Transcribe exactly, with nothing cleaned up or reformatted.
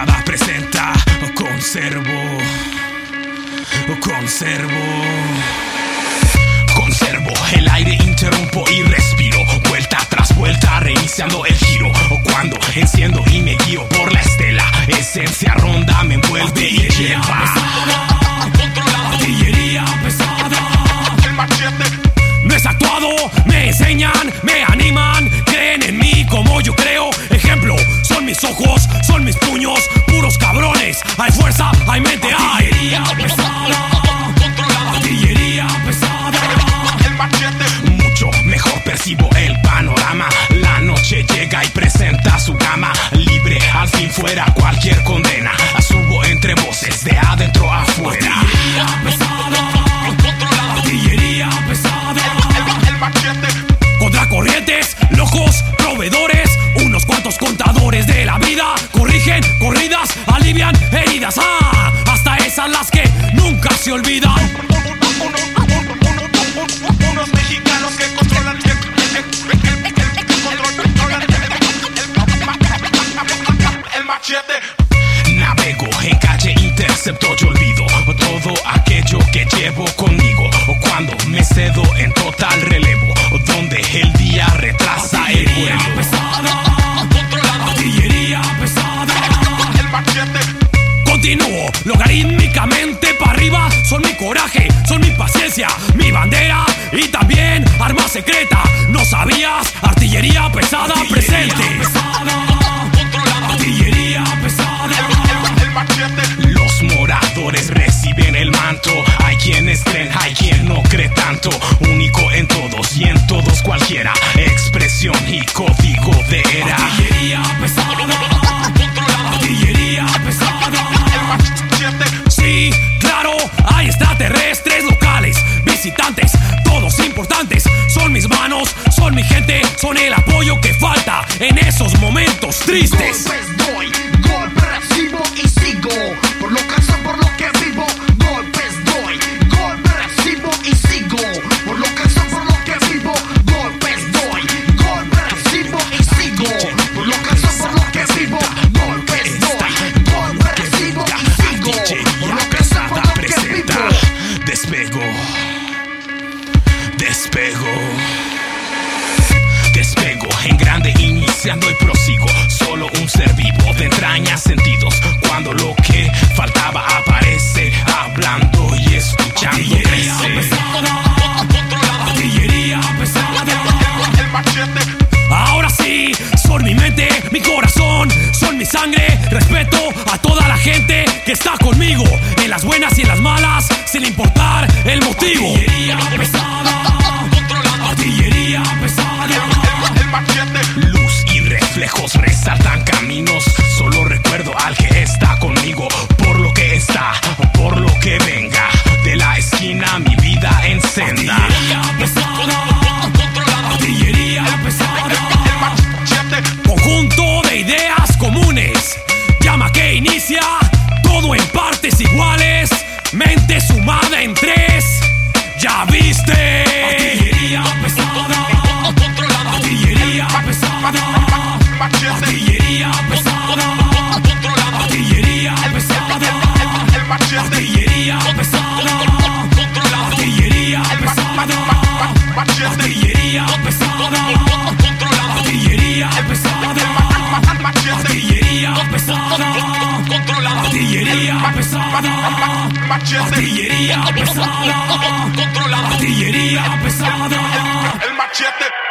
pesada presenta Conservo, conservo, conservo el aire, interrumpo y respiro, vuelta tras vuelta, reiniciando el giro. Cuando enciendo y me guío por la estela, esencia ronda me envuelve y lleva. Artillería pesada, el machete. No es actuado, me enseñan, me animan, creen en mí como yo creo. Ejemplo, son mis ojos, son mis puños, puros cabrones. Hay fuerza, hay mente, hay artillería pesada, artillería pesada, el machete. Mucho mejor percibo el panorama. La noche llega y presenta su gama. Libre, al fin fuera cualquier condena. Subo entre voces de adentro a afuera. Artillería pesada, artillería pesada, el, el machete. Contra corrientes, locos, proveedores, unos cuantos contadores de la vida. Corrigen corridas, alivian heridas. Ah, hasta esas las que nunca se olvidan. Unos mexicanos que controlan el, el machete. Navego en calle, intercepto, yo olvido todo aquello que llevo conmigo. Cuando me cedo en total relevo, donde el día retrasa el vuelo. Pesada, artillería pesada, el machete. Continúo logarítmicamente para arriba. Son mi coraje, son mi paciencia, mi bandera y también arma secreta. ¿No sabías? Artillería pesada artillería presente. Pesada, artillería pesada, el, el machete. Los moradores reciben el manto. Hay quienes creen, hay quien no cree tanto. Único en todos y en todos cualquiera. Expresión y código de era. Artillería pesada, artillería pesada, el machete. Sí, claro, hay extraterrestres locales, visitantes, todos importantes. Son mis manos, son mi gente, son el apoyo que falta en esos momentos tristes. Golpes doy, golpes recibo y sigo. Por lo que soy, por lo que vivo. Golpes doy, golpes recibo y sigo. Por lo que soy, por lo que vivo. Golpes doy, golpes recibo y sigo. Por lo que soy, por lo que vivo. Golpes doy, golpes recibo y sigo. Por lo que soy, por lo que vivo. Despego, despego, despego en grande, iniciando y prosigo. Solo un ser vivo de entrañas, sentidos. Cuando lo que faltaba aparece, hablando y escuchando. Artillería pesada, artillería pesada, el machete. Ahora sí, son mi mente, mi corazón, son mi sangre. Respeto a toda la gente que está conmigo, en las buenas y en las malas, sin importar el motivo. Artillería pesada, artillería pesada, el, el machete. Luz y reflejos resaltan caminos. Solo recuerdo al que está conmigo. Por lo que está, por lo que venga. De la esquina mi vida en senda. Artillería pesada, artillería pesada, el machete. Conjunto de ideas comunes. Llama que inicia, todo en partes iguales. Mente sumada en tres. ¿Ya viste? Artillería pesada, artillería pesada, artillería pesada, artillería pesada, artillería pesada, artillería pesada, artillería pesada, artillería pesada, artillería pesada, artillería pesada, artillería pesada, artillería pesada, el machete.